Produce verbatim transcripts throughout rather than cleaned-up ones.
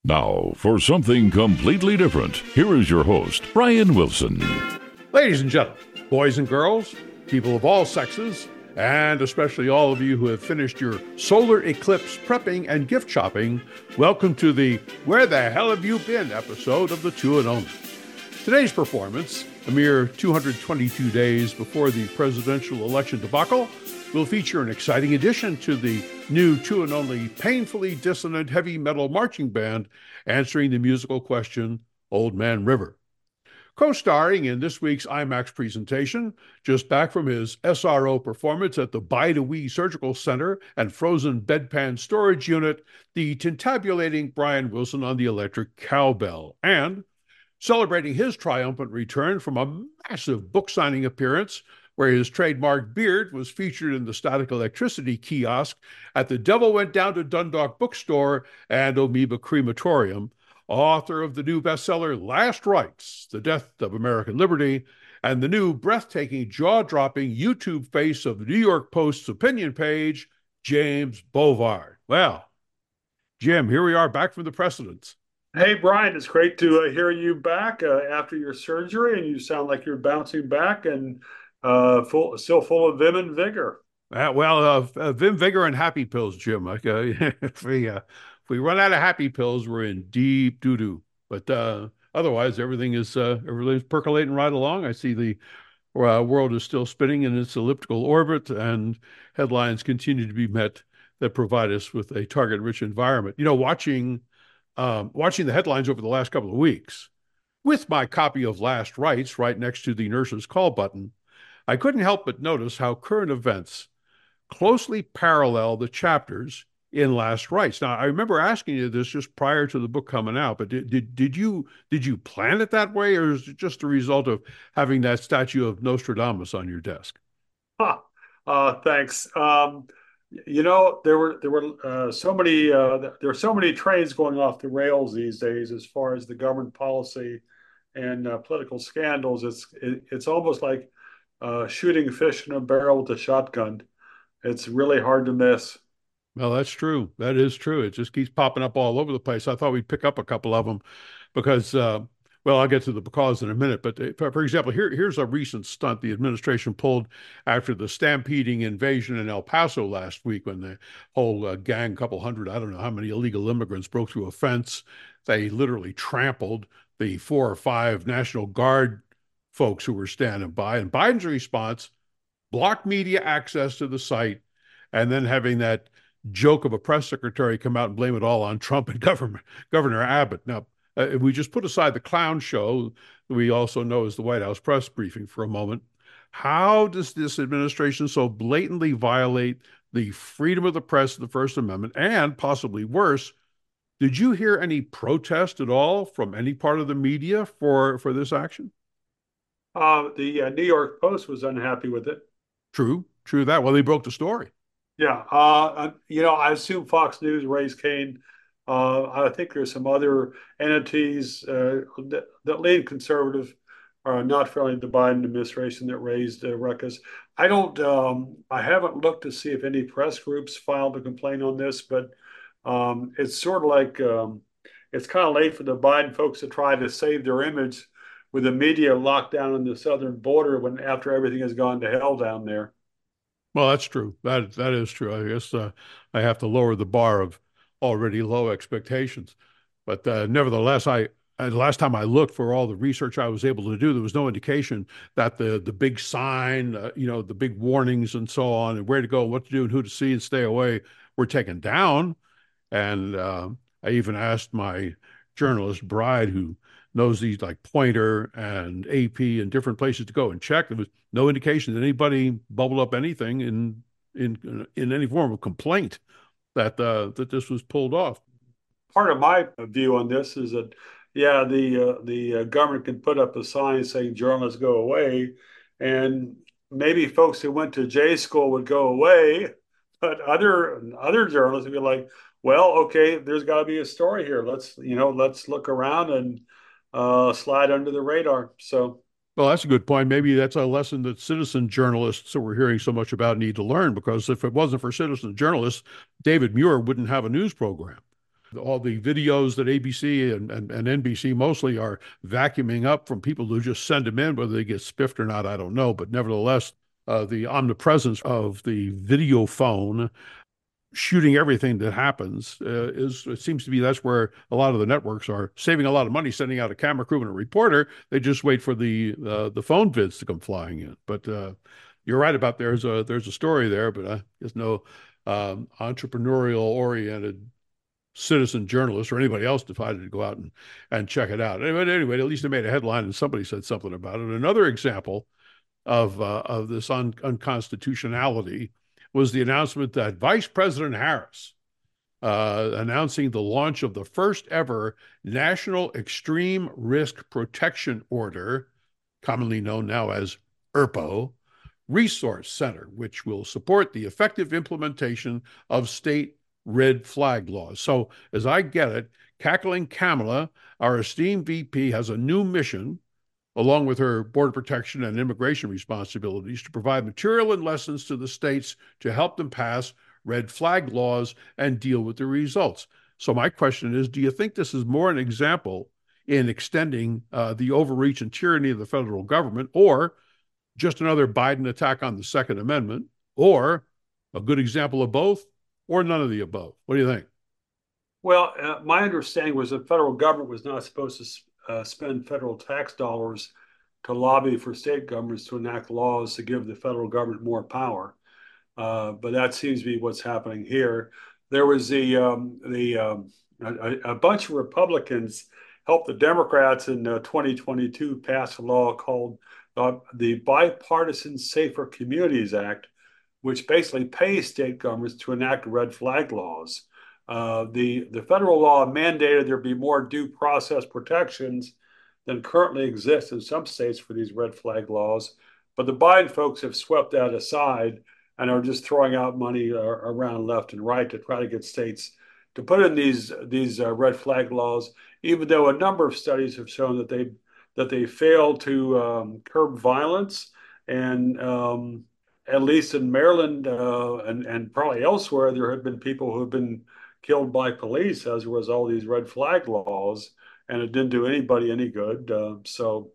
Now, for something completely different, here is your host, Brian Wilson. Ladies and gentlemen, boys and girls, people of all sexes, and especially all of you who have finished your solar eclipse prepping and gift shopping, welcome to the Where the Hell Have You Been episode of The Two and Only. Today's performance, a mere two hundred twenty-two days before the presidential election debacle, will feature an exciting addition to the new Two and Only painfully dissonant heavy metal marching band answering the musical question, Old Man River. Co-starring in this week's IMAX presentation, just back from his S R O performance at the Bide-A-Wee Surgical Center and frozen bedpan storage unit, the tintabulating Brian Wilson on the electric cowbell, and celebrating his triumphant return from a massive book signing appearance where his trademark beard was featured in the static electricity kiosk at the Devil Went Down to Dundalk bookstore and Amoeba Crematorium, author of the new bestseller Last Rites, The Death of American Liberty, and the new breathtaking, jaw-dropping YouTube face of the New York Post's opinion page, James Bovard. Well, Jim, here we are back from the precedents. Hey, Brian, it's great to uh, hear you back uh, after your surgery, and you sound like you're bouncing back and uh, full, still full of vim and vigor. Uh, well, uh, uh, vim, vigor, and happy pills, Jim. Like, uh, if we uh, if we run out of happy pills, we're in deep doo doo. But uh, otherwise, everything is uh, everything's percolating right along. I see the uh, world is still spinning in its elliptical orbit, and headlines continue to be met that provide us with a target-rich environment. You know, watching um, watching the headlines over the last couple of weeks, with my copy of Last Rites right next to the nurse's call button, I couldn't help but notice how current events closely parallel the chapters in Last Rites. Now, I remember asking you this just prior to the book coming out, but did did, did you did you plan it that way, or is it just a result of having that statue of Nostradamus on your desk? Huh. Uh, thanks. Um, you know, there were there were uh, so many uh, there are so many trains going off the rails these days as far as the government policy and uh, political scandals. It's it, it's almost like uh, shooting fish in a barrel with a shotgun. It's really hard to miss. Well, that's true. That is true. It just keeps popping up all over the place. I thought we'd pick up a couple of them because, uh, well, I'll get to the because in a minute. But uh, for, for example, here, here's a recent stunt the administration pulled after the stampeding invasion in El Paso last week when the whole uh, gang, couple hundred, I don't know how many illegal immigrants broke through a fence. They literally trampled the four or five National Guard folks who were standing by. And Biden's response, block media access to the site, and then having that joke of a press secretary come out and blame it all on Trump and Governor, Governor Abbott. Now, uh, if we just put aside the clown show that we also know as the White House press briefing for a moment, how does this administration so blatantly violate the freedom of the press, the First Amendment, and possibly worse, did you hear any protest at all from any part of the media for, for this action? Uh, the uh, New York Post was unhappy with it. True, true that. Well, they broke the story. Yeah, uh, you know, I assume Fox News raised Cain. Uh, I think there's some other entities uh, that, that lean conservative, are not friendly to the Biden administration, that raised uh, ruckus. I don't, um, I haven't looked to see if any press groups filed a complaint on this, but um, it's sort of like um, it's kind of late for the Biden folks to try to save their image with the media locked down on the southern border when after everything has gone to hell down there. Well, that's true. That that is true. I guess uh, I have to lower the bar of already low expectations. But uh, nevertheless, I uh, the last time I looked for all the research I was able to do, there was no indication that the the big sign, uh, you know, the big warnings and so on, and where to go, what to do, and who to see and stay away were taken down. And uh, I even asked my journalist bride, who knows these like Pointer and A P and different places to go and check. There was no indication that anybody bubbled up anything in in in any form of complaint that uh, that this was pulled off. Part of my view on this is that, yeah, the uh, the uh, government can put up a sign saying journalists go away, and maybe folks who went to J school would go away, but other other journalists would be like, well, okay, there's got to be a story here. Let's you know, let's look around and uh, slide under the radar. So, well, that's a good point. Maybe that's a lesson that citizen journalists that we're hearing so much about need to learn, because if it wasn't for citizen journalists, David Muir wouldn't have a news program. all the videos that A B C and, and, and N B C mostly are vacuuming up from people who just send them in, whether they get spiffed or not, I don't know. But nevertheless, uh, the omnipresence of the video phone shooting everything that happens uh, is, it seems to be that's where a lot of the networks are saving a lot of money sending out a camera crew and a reporter. They just wait for the uh, the phone vids to come flying in. But uh, you're right about there's a there's a story there, but uh, there's no um, entrepreneurial oriented citizen journalist or anybody else decided to go out and, and check it out. Anyway, anyway, at least they made a headline and somebody said something about it. Another example of uh, of this un- unconstitutionality was the announcement that Vice President Harris uh, announcing the launch of the first ever National Extreme Risk Protection Order, commonly known now as E R P O, Resource Center, which will support the effective implementation of state red flag laws. So as I get it, Cackling Kamala, our esteemed V P, has a new mission along with her border protection and immigration responsibilities, to provide material and lessons to the states to help them pass red flag laws and deal with the results. So my question is, do you think this is more an example in extending uh, the overreach and tyranny of the federal government, or just another Biden attack on the Second Amendment, or a good example of both, or none of the above? What do you think? Well, uh, my understanding was the federal government was not supposed to Uh, spend federal tax dollars to lobby for state governments to enact laws to give the federal government more power. Uh, but that seems to be what's happening here. There was the um, the um, a, a bunch of Republicans helped the Democrats in uh, twenty twenty-two pass a law called uh, the Bipartisan Safer Communities Act, which basically pays state governments to enact red flag laws. Uh, the, the federal law mandated there be more due process protections than currently exist in some states for these red flag laws. But the Biden folks have swept that aside and are just throwing out money uh, around left and right to try to get states to put in these, these uh, red flag laws, even though a number of studies have shown that they, that they fail to um, curb violence. And um, at least in Maryland uh, and, and probably elsewhere, there have been people who have been killed by police as a result of these red flag laws, and it didn't do anybody any good. Uh, so,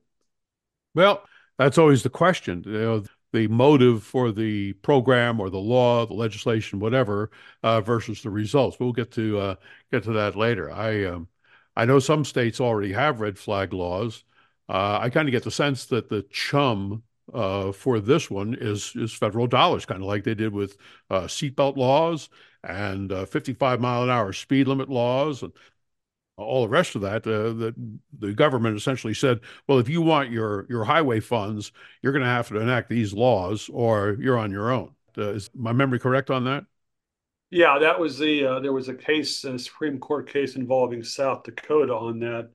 well, that's always the question. You know, the motive for the program or the law, the legislation, whatever, uh, versus the results. We'll get to uh, get to that later. I um, I know some states already have red flag laws. Uh, I kind of get the sense that the chum uh, for this one is is federal dollars, kind of like they did with uh, seatbelt laws and uh, fifty-five mile an hour speed limit laws and all the rest of that. Uh, the the government essentially said, well, if you want your your highway funds, you're going to have to enact these laws, or you're on your own. Uh, is my memory correct on that? Yeah, that was the uh, there was a case, a Supreme Court case involving South Dakota on that.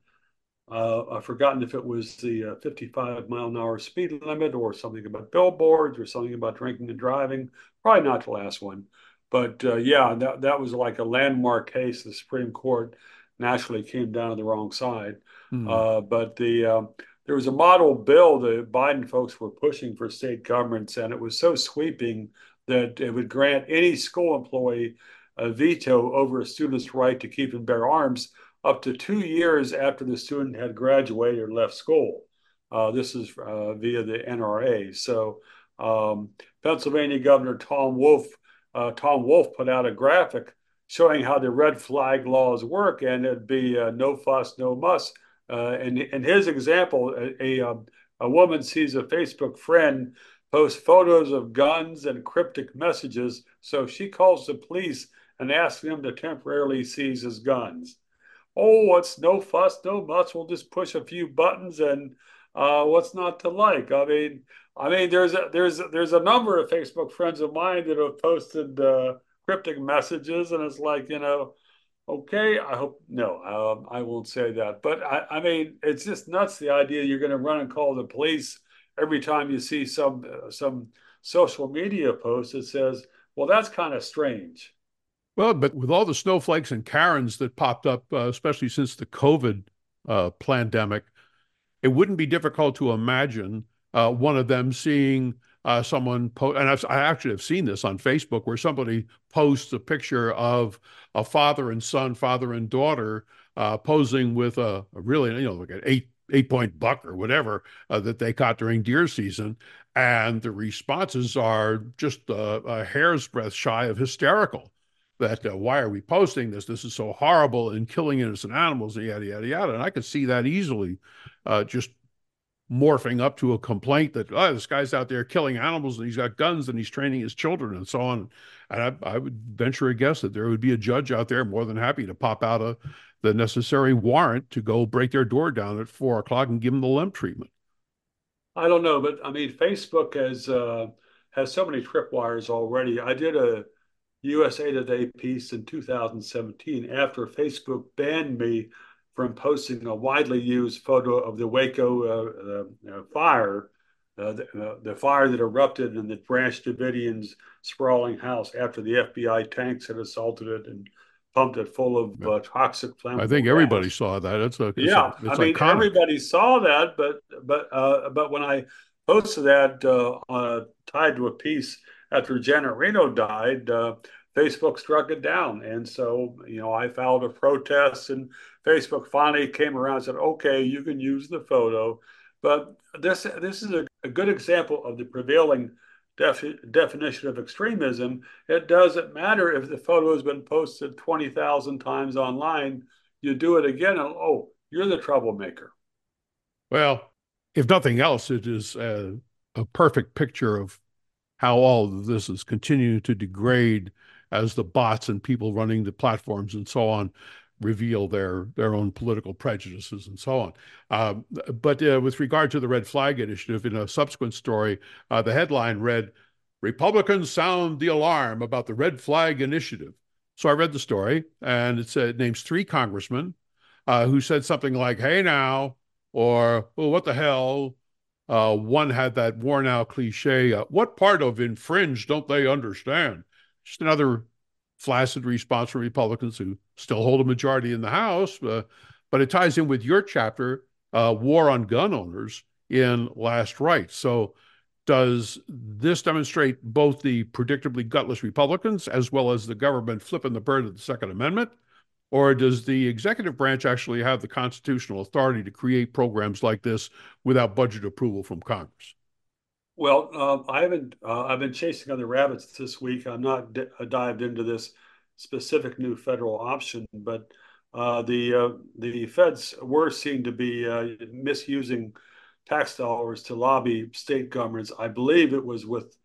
Uh, I've forgotten if it was the uh, fifty-five mile an hour speed limit or something about billboards or something about drinking and driving. Probably not the last one. But uh, yeah, that, that was like a landmark case. The Supreme Court naturally came down on the wrong side. Hmm. Uh, but the um, there was a model bill the Biden folks were pushing for state governments, and it was so sweeping that it would grant any school employee a veto over a student's right to keep and bear arms up to two years after the student had graduated or left school. Uh, this is uh, via the N R A. So um, Pennsylvania Governor Tom Wolf Uh, Tom Wolf put out a graphic showing how the red flag laws work, and it'd be uh, no fuss, no muss. Uh, and in his example, a, a, um, a woman sees a Facebook friend post photos of guns and cryptic messages, so she calls the police and asks them to temporarily seize his guns. Oh, it's no fuss, no muss. We'll just push a few buttons, and uh, what's not to like? I mean, I mean, there's a, there's there's a number of Facebook friends of mine that have posted uh, cryptic messages, and it's like, you know, okay, I hope no, um, I won't say that, but I, I mean, it's just nuts, the idea you're going to run and call the police every time you see some uh, some social media post that says, well, that's kind of strange. Well, but with all the snowflakes and Karens that popped up, uh, especially since the COVID uh, pandemic, it wouldn't be difficult to imagine uh, one of them seeing uh, someone post, and I've, I actually have seen this on Facebook where somebody posts a picture of a father and son, father and daughter uh, posing with a, a really, you know, like an eight eight point buck or whatever uh, that they caught during deer season, and the responses are just a, a hair's breadth shy of hysterical. That uh, why are we posting this? This is so horrible and killing innocent animals, and yada yada yada. And I could see that easily, uh, just morphing up to a complaint that oh, this guy's out there killing animals and he's got guns and he's training his children and so on. And I, I would venture a guess that there would be a judge out there more than happy to pop out a the necessary warrant to go break their door down at four o'clock and give them the limp treatment. I don't know, but I mean, Facebook has uh, has so many tripwires already. I did a U S A Today piece in two thousand seventeen after Facebook banned me from posting a widely used photo of the Waco uh, uh, fire, uh, the, uh, the fire that erupted in the Branch Davidians' sprawling house after the F B I tanks had assaulted it and pumped it full of uh, toxic flammable I think everybody gas. saw that. It's a it's Yeah, a, it's I mean iconic. everybody saw that, but but uh, but when I posted that uh, uh, tied to a piece after Janet Reno died, uh, Facebook struck it down, and so you know I filed a protest, and Facebook finally came around and said, "Okay, you can use the photo." But this this is a, a good example of the prevailing defi definition of extremism. It doesn't matter if the photo has been posted twenty thousand times online. You do it again, and oh, you're the troublemaker. Well, if nothing else, it is a, a perfect picture of how all of this is continuing to degrade as the bots and people running the platforms and so on reveal their their own political prejudices and so on. Um, but uh, with regard to the Red Flag Initiative, in a subsequent story, uh, the headline read, "Republicans sound the alarm about the Red Flag Initiative." So I read the story, and it said, it names three congressmen uh, who said something like, "Hey now," or "Oh, what the hell?" Uh, one had that worn out cliche, uh, "What part of infringe don't they understand?" Just another flaccid response from Republicans who still hold a majority in the House. Uh, but it ties in with your chapter, uh, War on Gun Owners, in Last Right. So does this demonstrate both the predictably gutless Republicans as well as the government flipping the bird of the Second Amendment? Or does the executive branch actually have the constitutional authority to create programs like this without budget approval from Congress? Well, uh, I haven't. Uh, I've been chasing other rabbits this week. I'm not d dived into this specific new federal option, but uh, the uh, the feds were seen to be uh, misusing tax dollars to lobby state governments. I believe it was with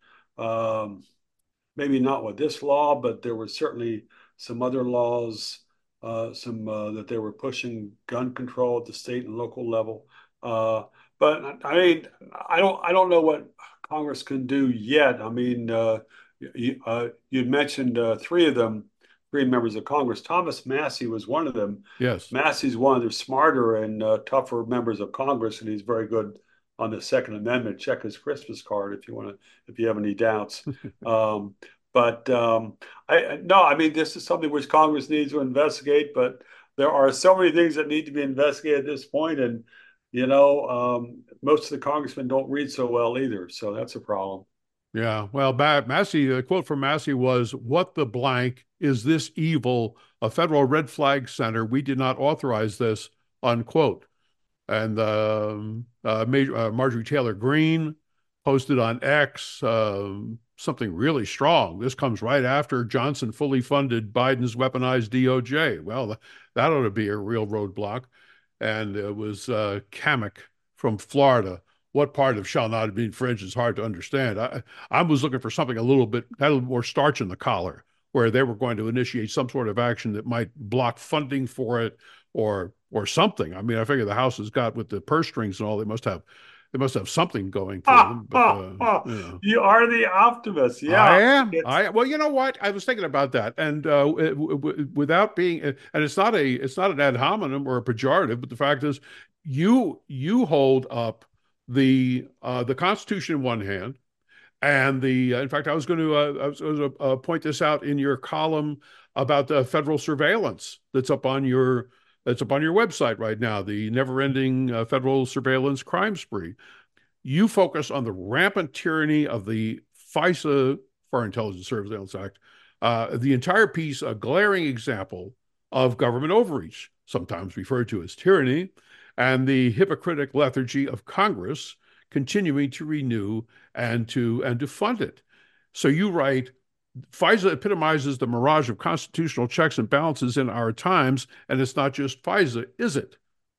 um, maybe not with this law, but there were certainly some other laws, uh, some uh, that they were pushing gun control at the state and local level. Uh, but I mean, I don't, I don't know what Congress can do yet. I mean, uh, you, uh, you'd mentioned uh, three of them, three members of Congress. Thomas Massie was one of them. Yes. Massie's one of the smarter and uh, tougher members of Congress, and he's very good on the Second Amendment. Check his Christmas card if you want to, if you have any doubts. um, but um, I no, I mean, this is something which Congress needs to investigate. But there are so many things that need to be investigated at this point, and you know, um, most of the congressmen don't read so well either, so that's a problem. Yeah, well, Massey, the quote from Massey was, "What the blank is this evil? A federal red flag center. We did not authorize this," unquote. And um, uh, Major, uh, Marjorie Taylor Greene posted on X um, something really strong. This comes right after Johnson fully funded Biden's weaponized D O J. Well, that ought to be a real roadblock. And it was uh, Kamek from Florida. What part of shall not be infringed is hard to understand. I, I was looking for something a little bit, had a little more starch in the collar, where they were going to initiate some sort of action that might block funding for it or or something. I mean, I figure the House has got with the purse strings and all, they must have they must have something going for them. But uh, you know. You are the optimist. Yeah, I am. I well, you know what? I was thinking about that, and uh, it, w without being, and it's not a it's not an ad hominem or a pejorative, but the fact is, you you hold up the uh, the Constitution in one hand, and the uh, in fact, I was going to uh, I was going to uh, point this out in your column about the federal surveillance that's up on your that's up on your website right now, the never-ending uh, federal surveillance crime spree. You focus on the rampant tyranny of the FISA, Foreign Intelligence Surveillance Act, uh, the entire piece, a glaring example of government overreach, sometimes referred to as tyranny, and the hypocritic lethargy of Congress continuing to renew and to and to fund it. So you write, FISA epitomizes the mirage of constitutional checks and balances in our times, and it's not just FISA, is it?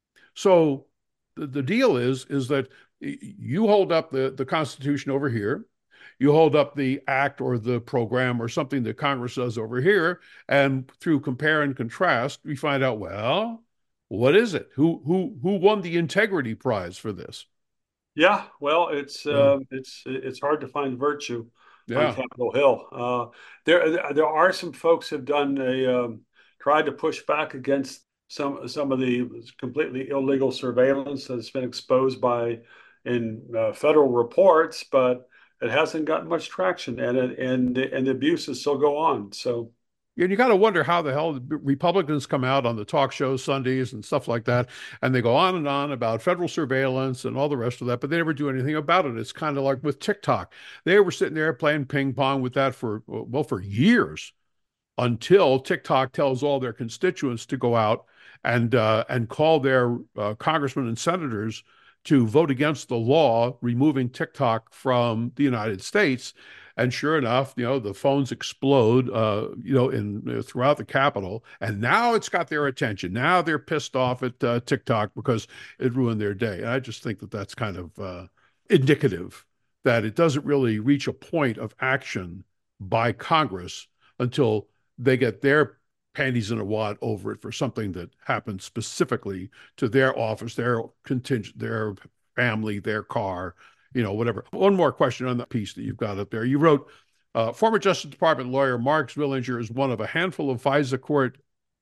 So the, the deal is is that you hold up the, the Constitution over here, you hold up the act or the program or something that Congress does over here, and through compare and contrast, we find out, well, what is it? Who who who won the integrity prize for this? Yeah, well, it's Uh, uh, it's it's hard to find virtue on yeah. Capitol Hill. Uh, there there are some folks who've done a um, tried to push back against some some of the completely illegal surveillance that's been exposed by in uh, federal reports, but it hasn't gotten much traction, and it, and and the abuses still go on. So. And you got to wonder how the hell Republicans come out on the talk shows Sundays and stuff like that, and they go on and on about federal surveillance and all the rest of that, but they never do anything about it. It's kind of like with TikTok. They were sitting there playing ping pong with that for, well, for years until TikTok tells all their constituents to go out and uh, and call their uh, congressmen and senators to vote against the law removing TikTok from the United States. And sure enough, you know, the phones explode, uh, you know, in uh, throughout the Capitol. And now it's got their attention. Now they're pissed off at uh, TikTok because it ruined their day. And I just think that that's kind of uh, indicative that it doesn't really reach a point of action by Congress until they get their panties in a wad over it for something that happened specifically to their office, their contingent, their family, their car, you know, whatever. One more question on that piece that you've got up there. You wrote, uh, former Justice Department lawyer Mark Zwillinger is one of a handful of FISA court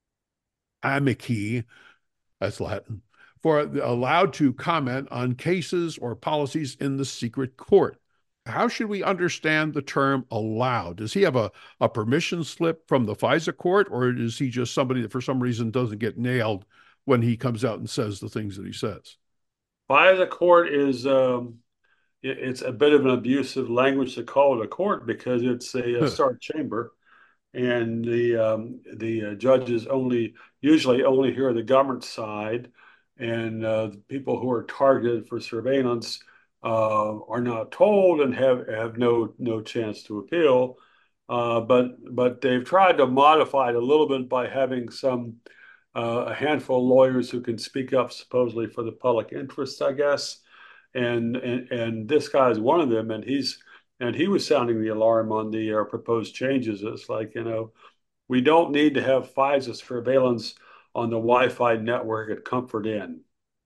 amici, that's Latin, for allowed to comment on cases or policies in the secret court. How should we understand the term allowed? Does he have a, a permission slip from the FISA court, or is he just somebody that for some reason doesn't get nailed when he comes out and says the things that he says? FISA court is um, it, it's a bit of an abusive language to call it a court because it's a, a Stark chamber, and the um, the uh, judges only usually only hear the government side, and uh, the people who are targeted for surveillance uh, are not told and have have no no chance to appeal. Uh, but but they've tried to modify it a little bit by having some uh, a handful of lawyers who can speak up supposedly for the public interest, I guess. And and and this guy is one of them, and he's and he was sounding the alarm on the uh, proposed changes. It's like, you know, we don't need to have FISA surveillance on the Wi-Fi network at Comfort Inn.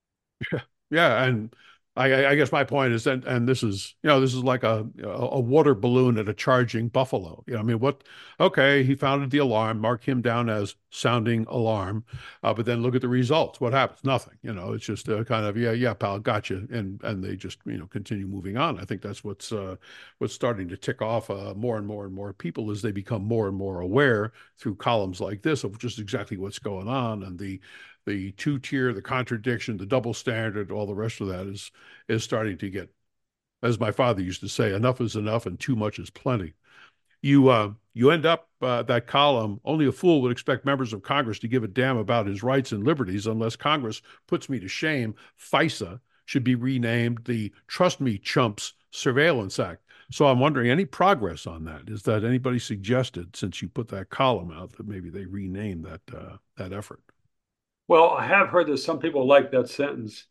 Yeah, and I, I guess my point is that, and this is, you know, this is like a a water balloon at a charging buffalo. You know, I mean, what? Okay, he founded the alarm, mark him down as sounding alarm, uh, but then look at the results. What happens? Nothing. You know, it's just a kind of yeah, yeah, pal, gotcha, and and they just you know continue moving on. I think that's what's uh, what's starting to tick off uh, more and more and more people as they become more and more aware through columns like this of just exactly what's going on and the the two tier, the contradiction, the double standard, all the rest of that is is starting to get, as my father used to say, enough is enough and too much is plenty. You uh, you end up uh, that column. Only a fool would expect members of Congress to give a damn about his rights and liberties unless Congress puts me to shame. FISA should be renamed the Trust Me Chumps Surveillance Act. So I'm wondering, any progress on that? Is that anybody suggested since you put that column out that maybe they rename that uh, that effort? Well, I have heard that some people like that sentence.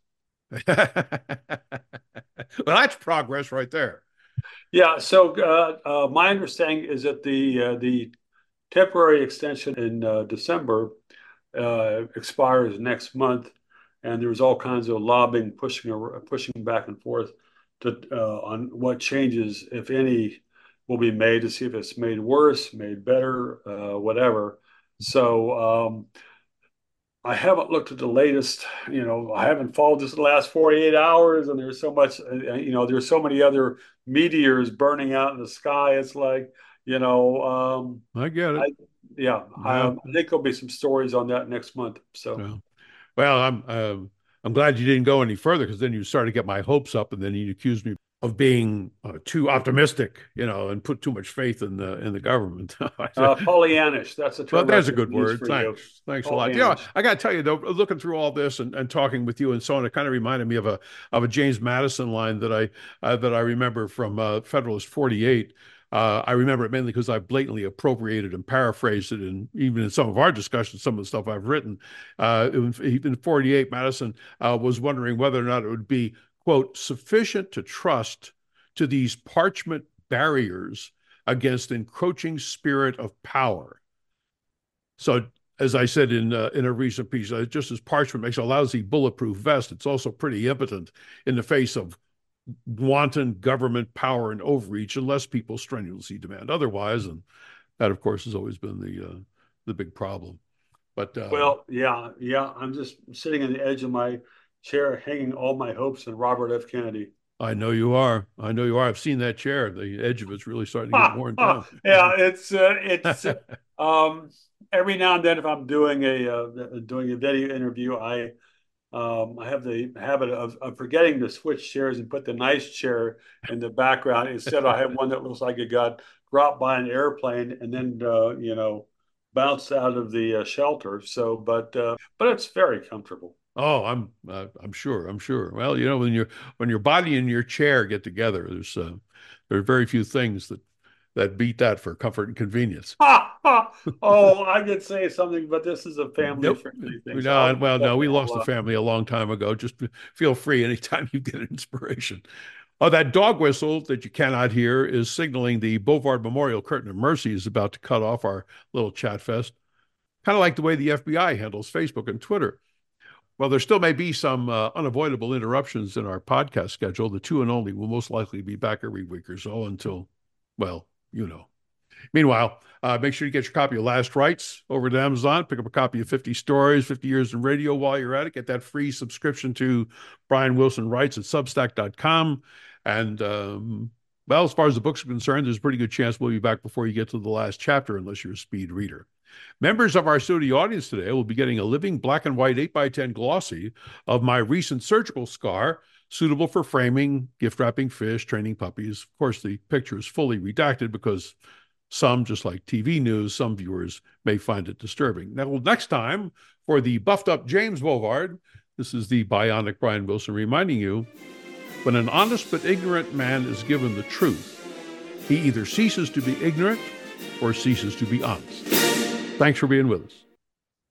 Well, that's progress right there. Yeah. So uh, uh, my understanding is that the uh, the temporary extension in uh, December uh, expires next month, and there's all kinds of lobbying pushing pushing back and forth to uh, on what changes, if any, will be made to see if it's made worse, made better, uh, whatever. So um, I haven't looked at the latest, you know, I haven't followed this the last forty-eight hours, and there's so much, uh, you know, there's so many other meteors burning out in the sky. It's like, you know, um, I get it. I, yeah, I, Yeah. um, I think there'll be some stories on that next month. So, Yeah. Well, I'm uh, I'm glad you didn't go any further, because then you started to get my hopes up, and then you accused me of being uh, too optimistic, you know, and put too much faith in the in the government. uh, Pollyannish, that's a term. Well, there's a good word. Thanks. You. Thanks a lot. Yeah, I got to tell you, though, looking through all this and, and talking with you and so on, it kind of reminded me of a of a James Madison line that I uh, that I remember from uh, Federalist forty-eight. Uh, I remember it mainly because I blatantly appropriated and paraphrased it, and even in some of our discussions, some of the stuff I've written. Uh, in, in forty-eight, Madison uh, was wondering whether or not it would be, quote, sufficient to trust to these parchment barriers against encroaching spirit of power. So, as I said in uh, in a recent piece, uh, just as parchment makes a lousy bulletproof vest, it's also pretty impotent in the face of wanton government power and overreach, unless people strenuously demand otherwise. And that, of course, has always been the uh, the big problem. But uh, well, yeah, yeah, I'm just sitting on the edge of my chair, hanging all my hopes on Robert F. Kennedy. I know you are. I know you are. I've seen that chair. The edge of it's really starting to get worn down. Yeah, it's uh, it's um, every now and then, if I'm doing a uh, doing a video interview, I um, I have the habit of, of forgetting to switch chairs and put the nice chair in the background. Instead, I have one that looks like it got dropped by an airplane and then uh, you know bounced out of the uh, shelter. So, but uh, but it's very comfortable. Oh, I'm uh, I'm sure. I'm sure. Well, you know, when your when your body and your chair get together, there's uh, there are very few things that that beat that for comfort and convenience. Ha, ha. Oh, I could say something, but this is a family-friendly nope. thing. So no, well, no, we lost the family a long time ago. Just feel free anytime you get an inspiration. Oh, that dog whistle that you cannot hear is signaling the Bovard Memorial Curtain of Mercy is about to cut off our little chat fest. Kind of like the way the F B I handles Facebook and Twitter. Well, there still may be some uh, unavoidable interruptions in our podcast schedule. The two and only will most likely be back every week or so until, well, you know. Meanwhile, uh, make sure you get your copy of Last Rites over at Amazon. Pick up a copy of fifty Stories, fifty Years in Radio while you're at it. Get that free subscription to Brian Wilson Writes at substack dot com. And, um, well, as far as the books are concerned, there's a pretty good chance we'll be back before you get to the last chapter, unless you're a speed reader. Members of our studio audience today will be getting a living black and white eight by ten glossy of my recent surgical scar, suitable for framing, gift wrapping fish, training puppies. Of course, the picture is fully redacted because some, just like T V news, some viewers may find it disturbing. Now, next time, for the buffed up James Bovard, this is the bionic Brian Wilson reminding you, when an honest but ignorant man is given the truth, he either ceases to be ignorant or ceases to be honest. Thanks for being with us.